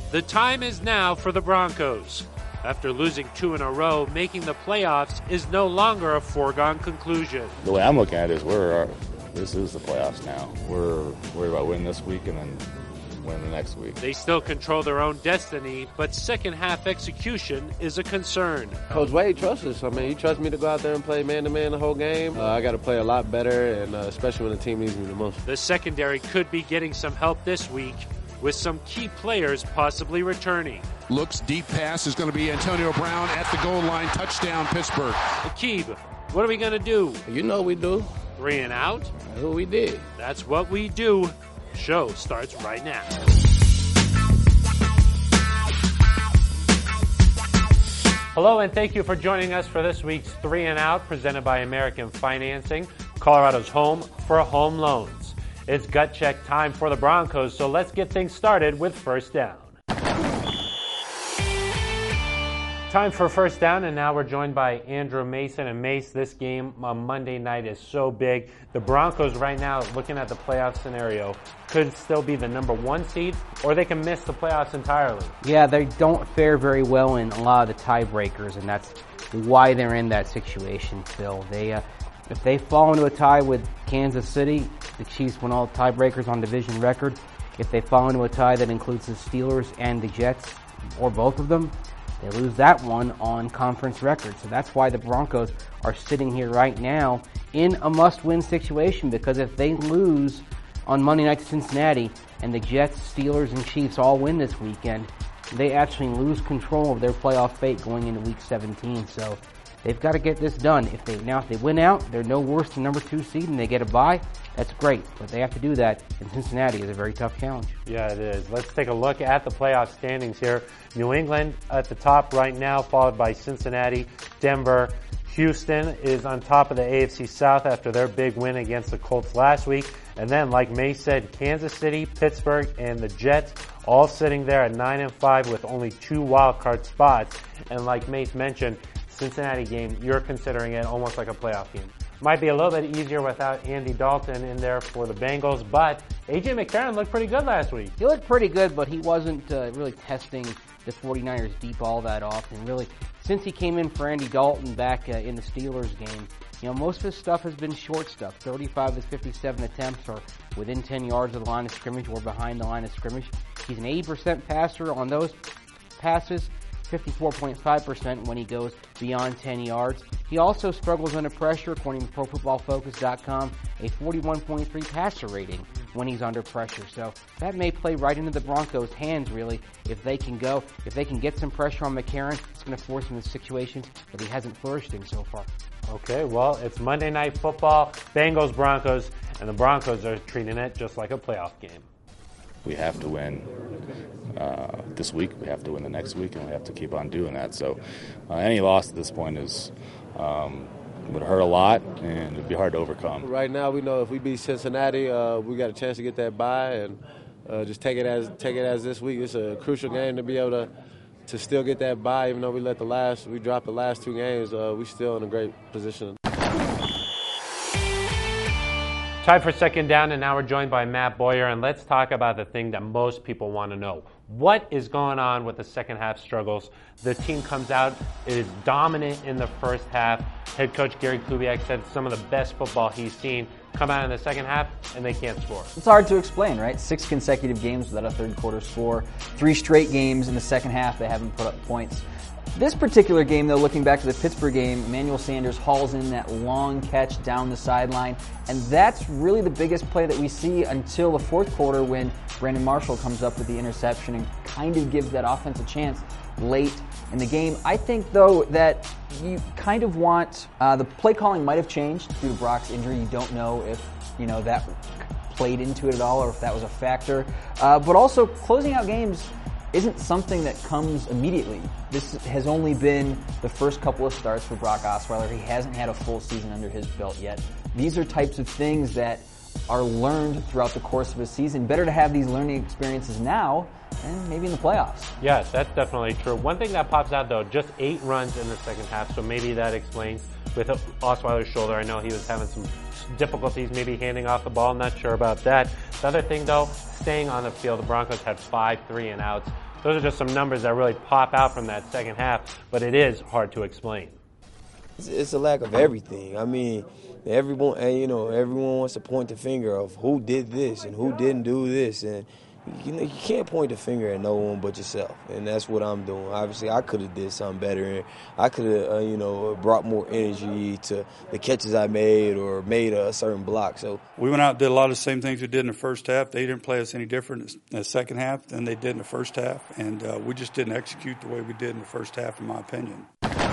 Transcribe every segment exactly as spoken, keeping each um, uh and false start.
The time is now for the Broncos. After losing two in a row, making the playoffs is no longer a foregone conclusion. The way I'm looking at it is we're, this is the playoffs now. We're worried about winning this week and then win the next week. They still control their own destiny, but second half execution is a concern. Coach Wade trusts us. I mean, he trusts me to go out there and play man-to-man the whole game. Uh, I got to play a lot better, and uh, especially when the team needs me the most. The secondary could be getting some help this week, with some key players possibly returning. Looks, deep pass is going to be Antonio Brown at the goal line. Touchdown, Pittsburgh. Aqib, what are we going to do? You know we do. Three and out? That's what we did. That's what we do. Show starts right now. Hello, and thank you for joining us for this week's Three and Out, presented by American Financing, Colorado's home for home loans. It's gut check time for the Broncos, so let's get things started with First Down. Time for First Down, and now we're joined by Andrew Mason. And Mace, this game on Monday night is so big. The Broncos right now, looking at the playoff scenario, could still be the number one seed, or they can miss the playoffs entirely. Yeah, they don't fare very well in a lot of the tiebreakers, and that's why they're in that situation, Phil. They, uh, if they fall into a tie with Kansas City, the Chiefs win all tiebreakers on division record. If they fall into a tie that includes the Steelers and the Jets, or both of them, they lose that one on conference record. So that's why the Broncos are sitting here right now in a must-win situation, because if they lose on Monday night to Cincinnati and the Jets, Steelers, and Chiefs all win this weekend, they actually lose control of their playoff fate going into Week seventeen. So they've got to get this done. If they now if they win out, they're no worse than number two seed and they get a bye. That's great, but they have to do that, and Cincinnati is a very tough challenge. Yeah, it is. Let's take a look at the playoff standings here. New England at the top right now, followed by Cincinnati, Denver. Houston is on top of the A F C South after their big win against the Colts last week. And then, like May said, Kansas City, Pittsburgh, and the Jets all sitting there at nine and five with only two wild card spots. And like Mace mentioned, Cincinnati game, you're considering it almost like a playoff game. Might be a little bit easier without Andy Dalton in there for the Bengals, but A J McCarron looked pretty good last week. He looked pretty good, but he wasn't uh, really testing the 49ers deep all that often. Really, since he came in for Andy Dalton back uh, in the Steelers game, you know, most of his stuff has been short stuff. thirty-five of his fifty-seven attempts are within ten yards of the line of scrimmage or behind the line of scrimmage. He's an eighty percent passer on those passes, fifty-four point five percent when he goes beyond ten yards. He also struggles under pressure, according to Pro Football Focus dot com, a forty-one point three passer rating when he's under pressure. So that may play right into the Broncos' hands, really, if they can go, if they can get some pressure on McCarron. It's going to force him into situations that he hasn't flourished in so far. Okay, well, it's Monday Night Football, Bengals, Broncos, and the Broncos are treating it just like a playoff game. We have to win uh, this week, we have to win the next week, and we have to keep on doing that. So uh, any loss at this point is um, would hurt a lot, and it would be hard to overcome. Right now, we know if we beat Cincinnati, uh, we got a chance to get that bye, and uh, just take it as take it as this week. It's a crucial game to be able to to still get that bye, even though we let the last we dropped the last two games. Uh, we still in a great position. Time for Second Down, and now we're joined by Matt Boyer, and let's talk about the thing that most people want to know. What is going on with the second half struggles? The team comes out, it is dominant in the first half. Head coach Gary Kubiak said some of the best football he's seen come out in the second half, and they can't score. It's hard to explain, right? Six consecutive games without a third quarter score. Three straight games in the second half they haven't put up points. This particular game, though, looking back to the Pittsburgh game, Emmanuel Sanders hauls in that long catch down the sideline, and that's really the biggest play that we see until the fourth quarter when Brandon Marshall comes up with the interception and kind of gives that offense a chance late in the game. I think, though, that you kind of want uh, the play calling might have changed due to Brock's injury. You don't know if you know that played into it at all or if that was a factor. Uh, but also, closing out games isn't something that comes immediately. This has only been the first couple of starts for Brock Osweiler. He hasn't had a full season under his belt yet. These are types of things that are learned throughout the course of a season. Better to have these learning experiences now and maybe in the playoffs. Yes, that's definitely true. One thing that pops out, though, just eight runs in the second half, so maybe that explains with Osweiler's shoulder. I know he was having some difficulties maybe handing off the ball. I'm not sure about that. The other thing, though, staying on the field, the Broncos had five three and outs. Those are just some numbers that really pop out from that second half, but it is hard to explain. It's, it's a lack of everything. I mean, everyone, and you know, everyone wants to point the finger of who did this and who didn't do this, and you know, you can't point the finger at no one but yourself, and that's what I'm doing. Obviously, I could have did something better, and I could have, uh, you know, brought more energy to the catches I made or made a certain block. So we went out and did a lot of the same things we did in the first half. They didn't play us any different in the second half than they did in the first half, and uh, we just didn't execute the way we did in the first half, in my opinion.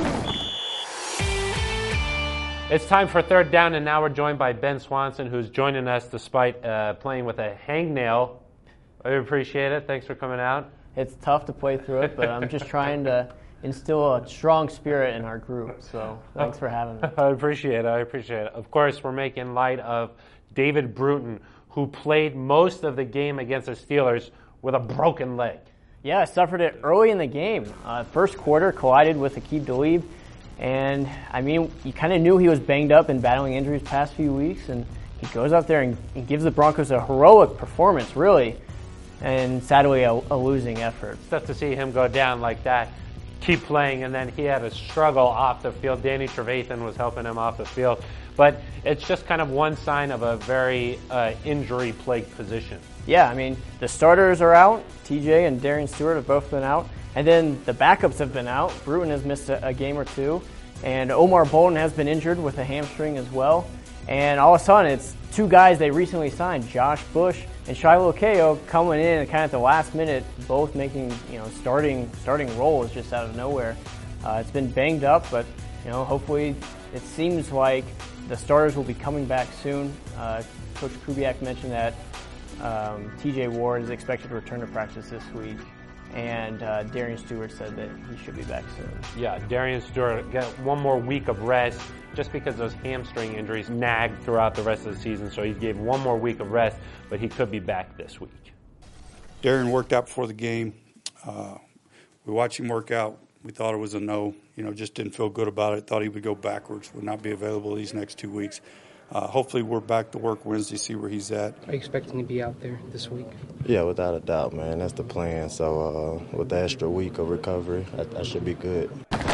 It's time for third down, and now we're joined by Ben Swanson, who's joining us despite uh, playing with a hangnail. I appreciate it. Thanks for coming out. It's tough to play through it, but I'm just trying to instill a strong spirit in our group. So thanks for having me. I appreciate it. I appreciate it. Of course, we're making light of David Bruton, who played most of the game against the Steelers with a broken leg. Yeah, I suffered it early in the game. Uh, first quarter, collided with Aqib Talib. And, I mean, you kind of knew he was banged up and battling injuries past few weeks. And he goes out there and, and gives the Broncos a heroic performance, really. And sadly, a, a losing effort. It's tough to see him go down like that, keep playing, and then he had a struggle off the field. Danny Trevathan was helping him off the field. But it's just kind of one sign of a very uh, injury-plagued position. Yeah, I mean, the starters are out. T J and Darian Stewart have both been out. And then the backups have been out. Bruton has missed a, a game or two. And Omar Bolden has been injured with a hamstring as well. And all of a sudden, it's two guys they recently signed, Josh Bush and Shiloh Kao, coming in and kind of at the last minute, both making, you know, starting starting roles just out of nowhere. Uh, it's been banged up, but, you know, hopefully it seems like the starters will be coming back soon. Uh, Coach Kubiak mentioned that um, T J Ward is expected to return to practice this week. And uh, Darian Stewart said that he should be back soon. Yeah, Darian Stewart got one more week of rest just because those hamstring injuries nagged throughout the rest of the season. So he gave one more week of rest, but he could be back this week. Darian worked out before the game. Uh, we watched him work out. We thought it was a no. You know, just didn't feel good about it. Thought he would go backwards, would not be available these next two weeks. Uh, hopefully we're back to work Wednesday, see where he's at. Are you expecting to be out there this week? yeah, without a doubt, man. That's the plan. So uh, with the extra week of recovery, I, I should be good.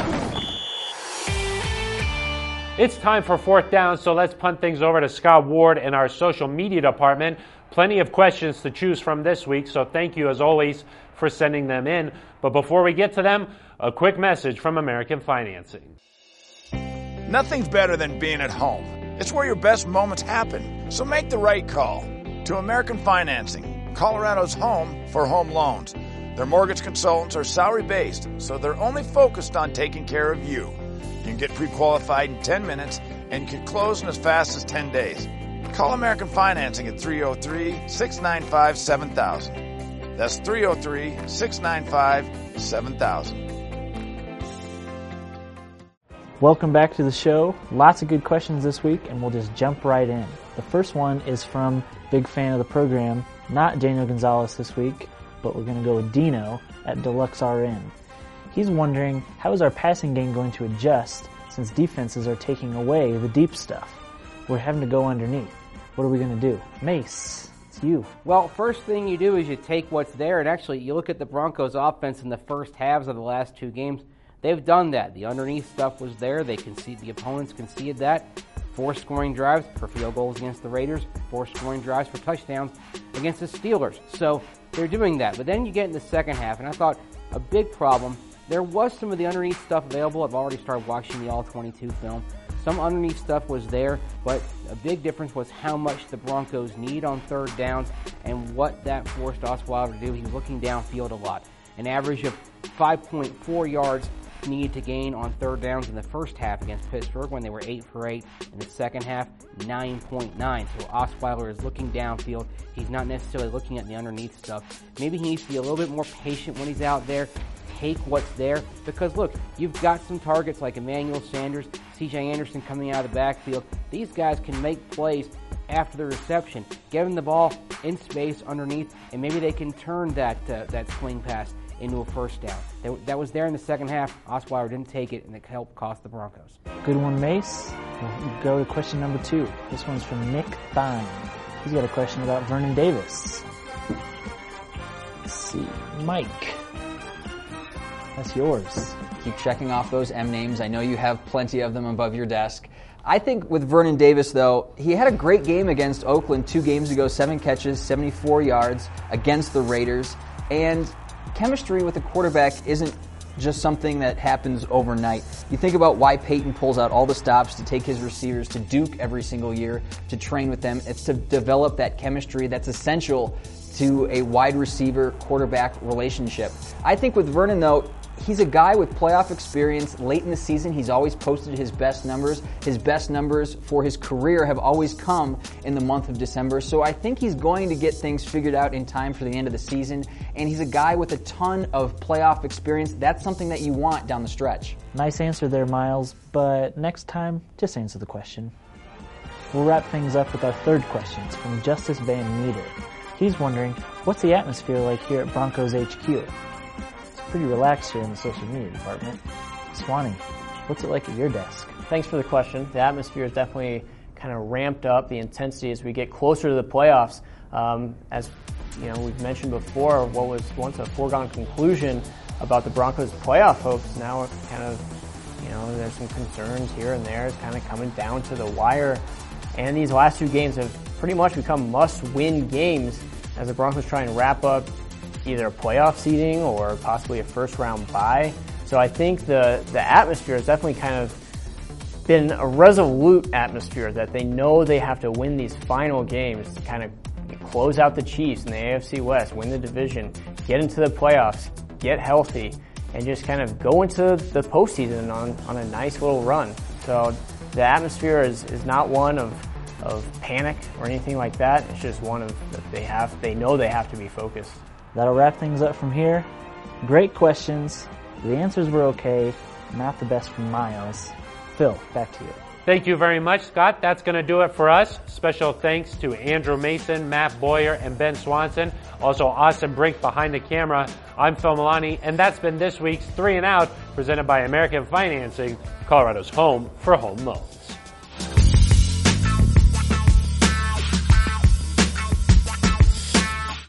It's time for fourth down, so let's punt things over to Scott Ward in our social media department. Plenty of questions to choose from this week, so thank you as always for sending them in. But before we get to them, a quick message from American Financing. Nothing's better than being at home. It's where your best moments happen. So make the right call to American Financing, Colorado's home for home loans. Their mortgage consultants are salary-based, so they're only focused on taking care of you. You can get pre-qualified in ten minutes and can close in as fast as ten days. Call American Financing at three oh three, six nine five, seven thousand. That's three oh three, six nine five, seven thousand. Welcome back to the show. Lots of good questions this week, and we'll just jump right in. The first one is from big fan of the program, not Daniel Gonzalez this week, but we're going to go with Dino at Deluxe R N. He's wondering, how is our passing game going to adjust since defenses are taking away the deep stuff? We're having to go underneath. What are we going to do? Mace, it's you. Well, first thing you do is you take what's there, and actually you look at the Broncos' offense in the first halves of the last two games. They've done that. The underneath stuff was there. They concede, the opponents conceded that. Four scoring drives for field goals against the Raiders. Four scoring drives for touchdowns against the Steelers. So they're doing that. But then you get in the second half, and I thought a big problem, there was some of the underneath stuff available. I've already started watching the all twenty-two film. Some underneath stuff was there, but a big difference was how much the Broncos need on third downs and what that forced Osweiler to do. He was looking downfield a lot. An average of five point four yards needed to gain on third downs in the first half against Pittsburgh when they were eight for eight. In the second half, nine point nine. So Osweiler is looking downfield. He's not necessarily looking at the underneath stuff. Maybe he needs to be a little bit more patient when he's out there. Take what's there. Because look, you've got some targets like Emmanuel Sanders, C J Anderson coming out of the backfield. These guys can make plays after the reception. Give them the ball in space underneath, and maybe they can turn that uh, that swing pass into a first down. That, that was there in the second half. Osweiler didn't take it, and it helped cost the Broncos. Good one, Mace. We'll go to question number two. This one's from Nick Thine. He's got a question about Vernon Davis. Let's see. Mike, That's yours. Keep checking off those M names. I know you have plenty of them above your desk. I think with Vernon Davis, though, he had a great game against Oakland two games ago, seven catches, seventy-four yards against the Raiders. And chemistry with a quarterback isn't just something that happens overnight. You think about why Peyton pulls out all the stops to take his receivers to Duke every single year to train with them. It's to develop that chemistry that's essential to a wide receiver quarterback relationship. I think with Vernon, though, he's a guy with playoff experience. Late in the season, he's always posted his best numbers. His best numbers for his career have always come in the month of December. So I think he's going to get things figured out in time for the end of the season. And he's a guy with a ton of playoff experience. That's something that you want down the stretch. Nice answer there, Miles. But next time, just answer the question. We'll wrap things up with our third question. It's from Justice Van Meter. He's wondering, what's the atmosphere like here at Broncos H Q? Pretty relaxed here in the social media department. Swanee, what's it like at your desk? Thanks for the question. The atmosphere is definitely kind of ramped up, the intensity as we get closer to the playoffs. Um, as you know, we've mentioned before, what was once a foregone conclusion about the Broncos' playoff hopes, now kind of, you know, there's some concerns here and there. It's kind of coming down to the wire. And these last two games have pretty much become must-win games as the Broncos try and wrap up either a playoff seeding or possibly a first-round bye. So I think the, the atmosphere has definitely kind of been a resolute atmosphere that they know they have to win these final games to kind of close out the Chiefs in the A F C West, win the division, get into the playoffs, get healthy, and just kind of go into the postseason on, on a nice little run. So the atmosphere is, is not one of of panic or anything like that. It's just one of that they have they know they have to be focused. That'll wrap things up from here. Great questions. The answers were okay. Not the best from Miles. Phil, back to you. Thank you very much, Scott. That's going to do it for us. Special thanks to Andrew Mason, Matt Boyer, and Ben Swanson. Also, Austin Brink behind the camera. I'm Phil Milani, and that's been this week's Three and Out, presented by American Financing, Colorado's home for home loans.